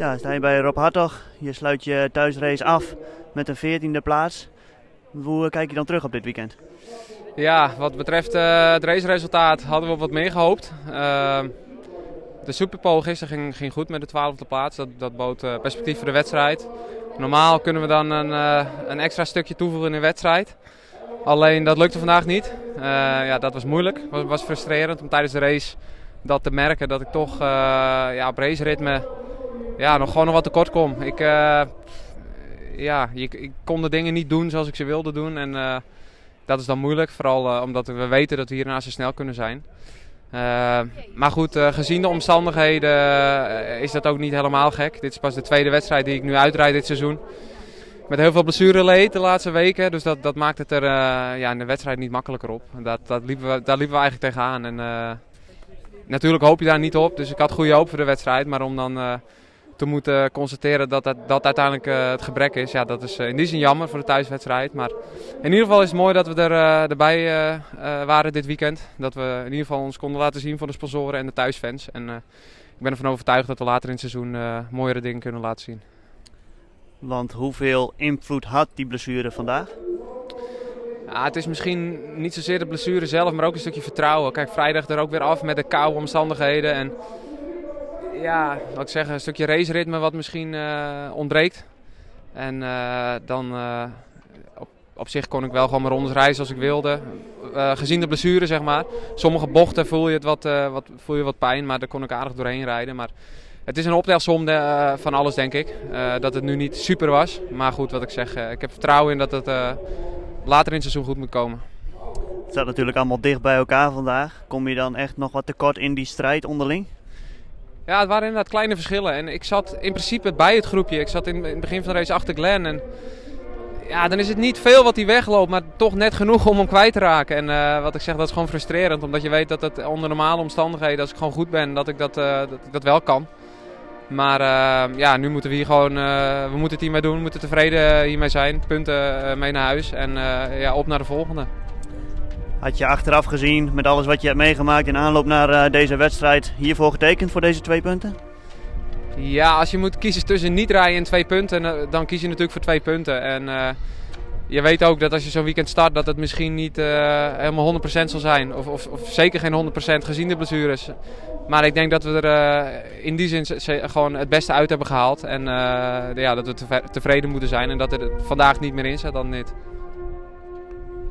Ja, sta je bij Rob Hartog. Je sluit je thuisrace af met een 14e plaats. Hoe kijk je dan terug op dit weekend? Ja, wat betreft het raceresultaat hadden we wat meer gehoopt. De Super Pole gisteren ging goed met de 12e plaats. Dat bood perspectief voor de wedstrijd. Normaal kunnen we dan een extra stukje toevoegen in de wedstrijd. Alleen dat lukte vandaag niet. Ja, dat was moeilijk. Het was frustrerend om tijdens de race dat te merken. Dat ik toch op raceritme nog wat tekort kom. Ik kon de dingen niet doen zoals ik ze wilde doen. En dat is dan moeilijk. Vooral omdat we weten dat we hierna zo snel kunnen zijn. Maar goed, gezien de omstandigheden is dat ook niet helemaal gek. Dit is pas de tweede wedstrijd die ik nu uitrijd dit seizoen. Met heel veel blessureleed de laatste weken. Dus dat maakt het er in de wedstrijd niet makkelijker op. Daar liepen we eigenlijk tegenaan. En natuurlijk hoop je daar niet op. Dus ik had goede hoop voor de wedstrijd. Maar om dan te moeten constateren dat uiteindelijk het gebrek is. Ja, dat is in die zin jammer voor de thuiswedstrijd. Maar in ieder geval is het mooi dat we erbij waren dit weekend. Dat we in ieder geval ons konden laten zien voor de sponsoren en de thuisfans. En ik ben ervan overtuigd dat we later in het seizoen mooiere dingen kunnen laten zien. Want hoeveel invloed had die blessure vandaag? Ja, het is misschien niet zozeer de blessure zelf, maar ook een stukje vertrouwen. Kijk, vrijdag er ook weer af met de koude omstandigheden. En ja, wat ik zeg, een stukje raceritme wat misschien ontbreekt. En dan op zich kon ik wel gewoon mijn rondes rijden zoals ik wilde. Gezien de blessure, zeg maar. Sommige bochten voel je wat pijn, maar daar kon ik aardig doorheen rijden. Maar het is een optelsom van alles, denk ik. Dat het nu niet super was. Maar goed, wat ik zeg, ik heb vertrouwen in dat het later in het seizoen goed moet komen. Het staat natuurlijk allemaal dicht bij elkaar vandaag. Kom je dan echt nog wat tekort in die strijd onderling? Ja, het waren inderdaad kleine verschillen. En ik zat in principe bij het groepje. Ik zat in het begin van de race achter Glenn. En ja, dan is het niet veel wat hij wegloopt, maar toch net genoeg om hem kwijt te raken. En wat ik zeg, dat is gewoon frustrerend. Omdat je weet dat het onder normale omstandigheden, als ik gewoon goed ben, dat ik dat wel kan. Maar nu moeten we hier gewoon, we moeten het hiermee doen. We moeten tevreden hiermee zijn. Punten mee naar huis en op naar de volgende. Had je achteraf gezien, met alles wat je hebt meegemaakt in aanloop naar deze wedstrijd, hiervoor getekend voor deze 2 punten? Ja, als je moet kiezen tussen niet rijden en 2 punten, dan kies je natuurlijk voor 2 punten. En je weet ook dat als je zo'n weekend start, dat het misschien niet helemaal 100% zal zijn. Of zeker geen 100% gezien de blessures. Maar ik denk dat we er in die zin gewoon het beste uit hebben gehaald. En dat we tevreden moeten zijn en dat er vandaag niet meer in zit dan dit.